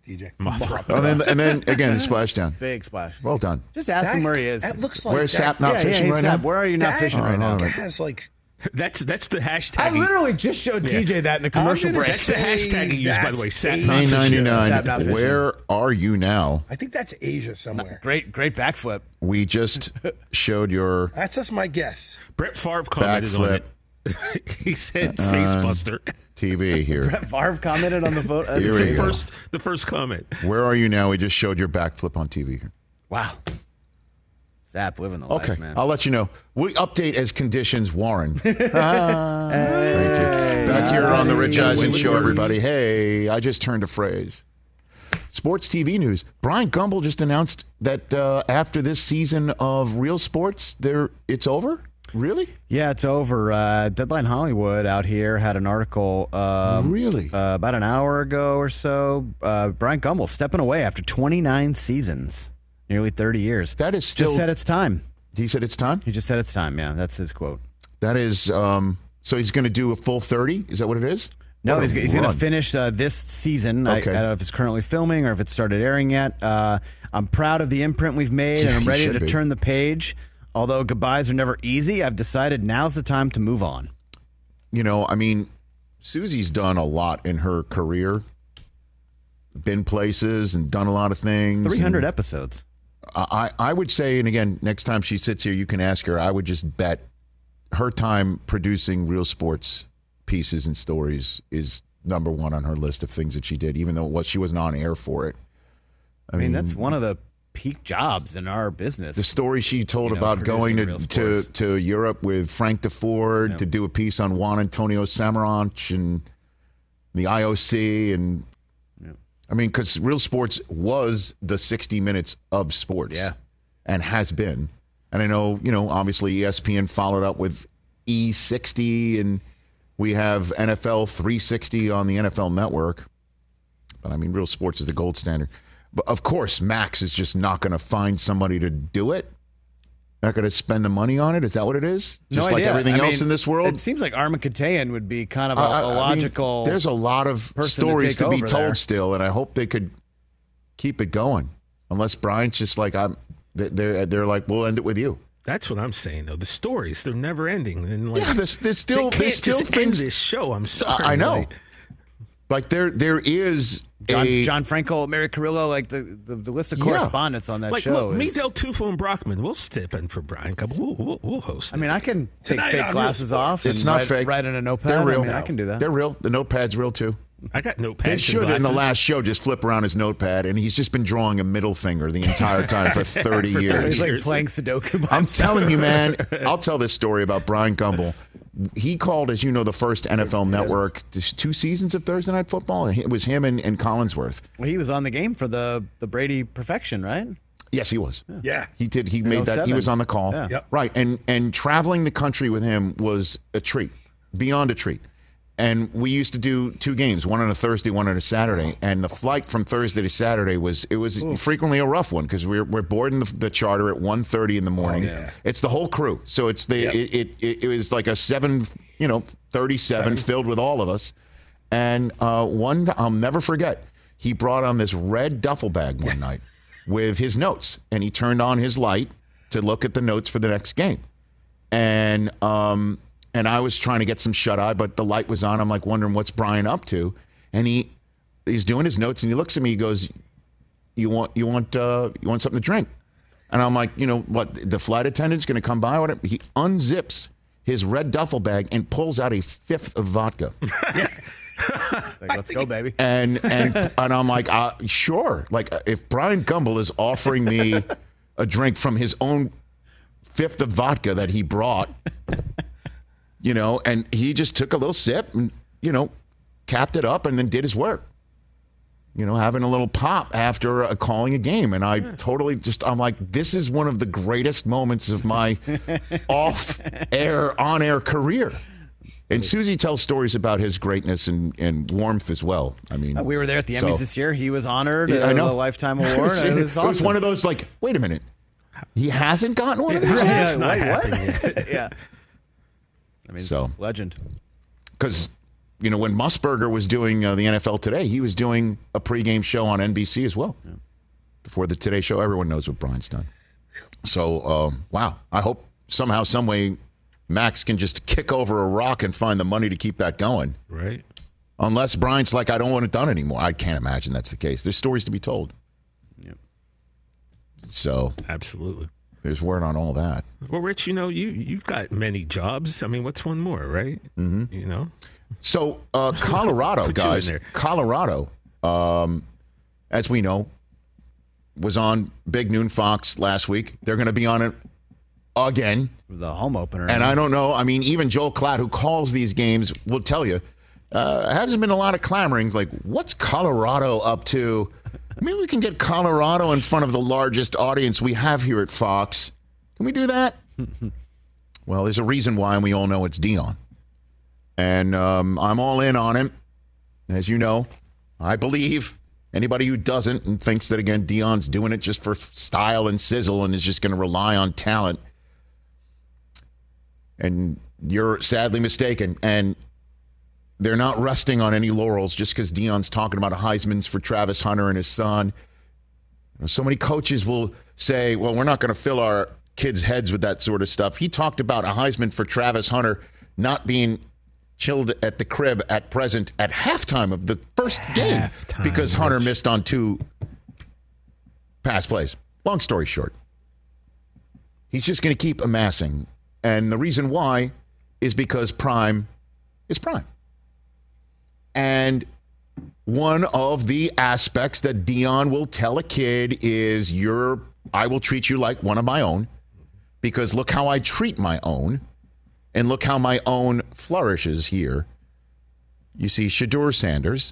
DJ. And then again, the splashdown. Big splash. Well done. Just ask him where he is. That looks like Where's Sapp not fishing right now? Where are you not fishing right now? That has like. That's the hashtag. I literally just showed TJ that in the commercial break. That's the hashtag he used, by the way. Sapp May not fishing. 99. Where are you now? I think that's Asia somewhere. Great backflip. We just showed your That's just my guess. Brett Favre commented on it. He said facebuster. TV here. Brett Favre commented on the photo. Here we go. The first comment. Where are you now? We just showed your backflip on TV here. Wow. Zapp living the life, man. I'll let you know. We update as conditions warrant. Thank you. Back here on the Rich Eisen Show, everybody. Hey, I just turned a phrase. Sports TV news. Brian Gumbel just announced that after this season of Real Sports, it's over? Really? Yeah, it's over. Deadline Hollywood out here had an article really about an hour ago or so. Brian Gumbel stepping away after 29 seasons. Nearly 30 years. That is still... Just said it's time. He said it's time? He just said it's time, yeah. That's his quote. That is... so he's going to do a full 30? Is that what it is? No, he's going to finish this season. Okay. I don't know if it's currently filming or if it started airing yet. I'm proud of the imprint we've made, and I'm ready to turn the page. Although goodbyes are never easy, I've decided now's the time to move on. You know, I mean, Susie's done a lot in her career. Been places and done a lot of things. 300 episodes. I would say, and again, next time she sits here, you can ask her, I would just bet her time producing Real Sports pieces and stories is number one on her list of things that she did, even though she wasn't on air for it. I mean, that's one of the peak jobs in our business. The story she told about going to Europe with Frank DeFord to do a piece on Juan Antonio Samaranch and the IOC and... I mean, because Real Sports was the 60 minutes of sports. Yeah. And has been. And I know, obviously ESPN followed up with E60, and we have NFL 360 on the NFL Network. But I mean, Real Sports is the gold standard. But of course, Max is just not going to find somebody to do it. Not going to spend the money on it? Is that what it is? Just like everything else in this world? It seems like Armakatayan would be kind of a logical. There's a lot of stories to be told still, and I hope they could keep it going. Unless Brian's just like, they're like, we'll end it with you. That's what I'm saying, though. The stories, they're never ending. And like, there's still things. End this show. I'm sorry. I know. Like there is John Franco, Mary Carrillo, like the list of correspondents on that show. Look, me, Del Tufo, and Brockman, we'll step in for Brian. We'll host. I mean, I can take fake glasses off. It's not fake. Write in a notepad. They're real. I mean, I can do that. They're real. The notepad's real too. I got notepads. They should in the last show just flip around his notepad, and he's just been drawing a middle finger the entire time for 30 years. He's like playing Sudoku. I'm telling you, man. I'll tell this story about Brian Gumbel. He called, as you know, the first NFL Network 2 seasons of Thursday Night Football. It was him and Collinsworth. Well, he was on the game for the Brady perfection, right? Yes, he was. Yeah. He did. He made that. He was on the call. Yeah. Yep. Right. And traveling the country with him was a treat, beyond a treat. And we used to do 2 games, one on a Thursday, one on a Saturday. And the flight from Thursday to Saturday was frequently a rough one because we're boarding the charter at 1:30 in the morning. Oh, yeah. It's the whole crew, so it's it was like a 7:37 filled with all of us. And one I'll never forget, he brought on this red duffel bag one night with his notes, and he turned on his light to look at the notes for the next game, and I was trying to get some shut-eye, but the light was on. I'm like wondering what's Brian up to, and he's doing his notes, and he looks at me. He goes, "You want something to drink?" And I'm like, what? The flight attendant's going to come by? Whatever. He unzips his red duffel bag and pulls out a 5th of vodka. Like, let's go, baby. And I'm like, sure. Like, if Brian Gumbel is offering me a drink from his own 5th of vodka that he brought. And he just took a little sip and, capped it up and then did his work. Having a little pop after calling a game. And I totally I'm like, this is one of the greatest moments of my on-air career. And Susie tells stories about his greatness and warmth as well. I mean, we were there at the Emmys this year. He was honored a Lifetime Award. It was awesome. It was one of those like, wait a minute. He hasn't gotten one of these? It's not happening yet. Yeah. I mean, legend. Because when Musburger was doing the NFL Today, he was doing a pregame show on NBC as well. Yeah. Before the Today Show, everyone knows what Brian's done. So, wow. I hope somehow, some way, Max can just kick over a rock and find the money to keep that going. Right. Unless Brian's like, I don't want it done anymore. I can't imagine that's the case. There's stories to be told. Yep. So. Absolutely. There's word on all that. Well, Rich, you've got many jobs. I mean, what's one more, right? Mm-hmm. So, Colorado, guys. Colorado, as we know, was on Big Noon Fox last week. They're going to be on it again. The home opener. And I don't know. I mean, even Joel Klatt, who calls these games, will tell you, hasn't been a lot of clamoring. Like, what's Colorado up to? Maybe we can get Colorado in front of the largest audience we have here at Fox. Can we do that? Well, there's a reason why, and we all know it's Deion. And I'm all in on him. As you know, I believe anybody who doesn't and thinks that, again, Deion's doing it just for style and sizzle and is just going to rely on talent. And you're sadly mistaken. And they're not resting on any laurels just because Deion's talking about a Heisman's for Travis Hunter and his son. So many coaches will say, well, we're not going to fill our kids' heads with that sort of stuff. He talked about a Heisman for Travis Hunter not being chilled at the crib at present at halftime of the first game because Hunter missed on 2 pass plays. Long story short, he's just going to keep amassing. And the reason why is because prime is prime. And one of the aspects that Deion will tell a kid is I will treat you like one of my own because look how I treat my own and look how my own flourishes here. You see, Shedeur Sanders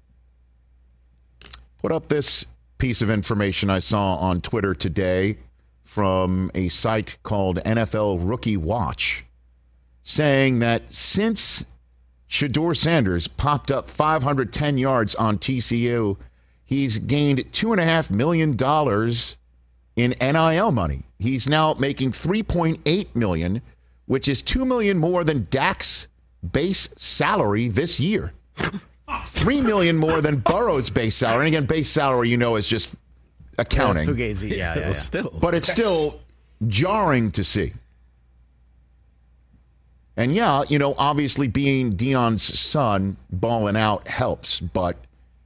put up this piece of information I saw on Twitter today from a site called NFL Rookie Watch saying that since Shedeur Sanders popped up 510 yards on TCU, he's gained $2.5 million in NIL money. He's now making $3.8 million, which is $2 million more than Dak's base salary this year. $3 million more than Burrow's base salary. And again, base salary, is just accounting. Fugazi, yeah. Still. But it's still jarring to see. And yeah, obviously being Deion's son, balling out helps. But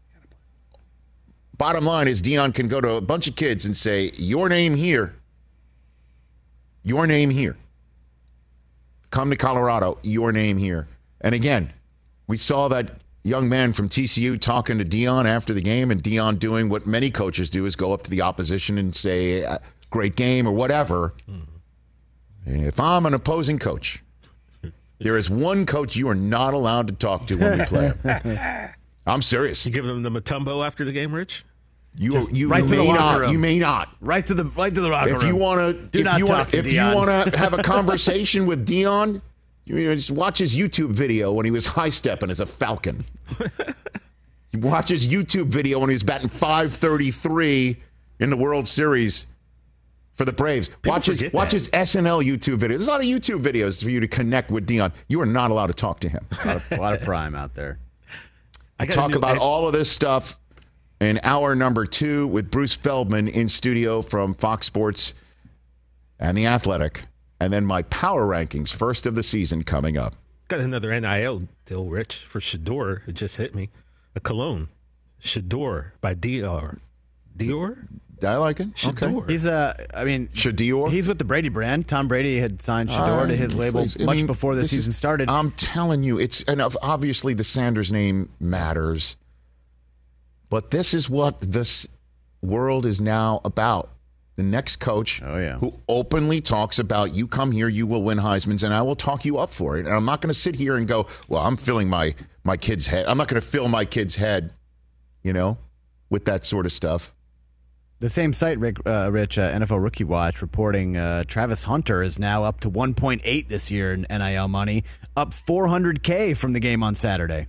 bottom line is Deion can go to a bunch of kids and say, your name here. Your name here. Come to Colorado, your name here. And again, we saw that young man from TCU talking to Deion after the game, and Deion doing what many coaches do is go up to the opposition and say, great game or whatever. If I'm an opposing coach, there is one coach you are not allowed to talk to when we play him. I'm serious. You giving them the Matumbo after the game, Rich? You may not. Right to the locker room. If you want to have a conversation with Deion, just watch his YouTube video when he was high stepping as a Falcon. You watch his YouTube video when he was batting .533 in the World Series for the Braves. Watch his SNL YouTube video. There's a lot of YouTube videos for you to connect with Deion. You are not allowed to talk to him. A lot of prime out there. Talk about all of this stuff in hour number 2 with Bruce Feldman in studio from Fox Sports and The Athletic. And then my power rankings, first of the season, coming up. Got another NIL deal, Rich, for Shedeur. It just hit me. A cologne. Shedeur by Dior. Dior? I like it. Shedeur. Okay. He's Shedeur. He's with the Brady brand. Tom Brady had signed Shedeur to his label much before the season started. I'm telling you, and obviously the Sanders name matters. But this is what this world is now about. The next coach who openly talks about, you come here, you will win Heisman's, and I will talk you up for it. And I'm not going to sit here and go, well, I'm filling my kid's head. I'm not going to fill my kid's head, with that sort of stuff. The same site, Rich, NFL Rookie Watch, reporting Travis Hunter is now up to 1.8 this year in NIL money, up $400K from the game on Saturday.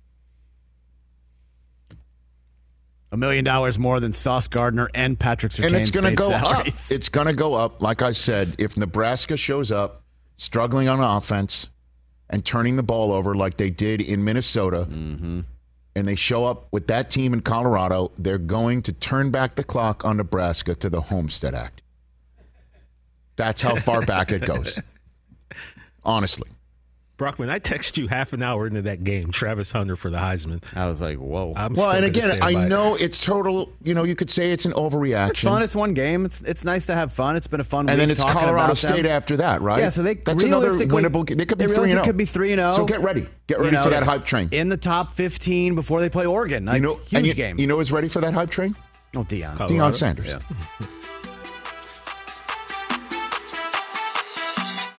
$1 million more than Sauce Gardner and Patrick Surtain's and it's going to go salaries. up. It's going to go up. Like I said, if Nebraska shows up struggling on offense, and turning the ball over like they did in Minnesota, and they show up with that team in Colorado, they're going to turn back the clock on Nebraska to the Homestead Act. That's how far back it goes. Honestly. Brockman, I text you half an hour into that game, Travis Hunter for the Heisman. I was like, whoa. Well, and again, I know it's total, you could say it's an overreaction. It's fun. It's one game. It's nice to have fun. It's been a fun week. And then it's Colorado State after that, right? Yeah, so that's another winnable game. They could be 3-0. It could be 3-0. So get ready. Get ready for that hype train. In the top 15 before they play Oregon. Huge game. You know who's ready for that hype train? Oh, Deion. Deion Sanders. Yeah.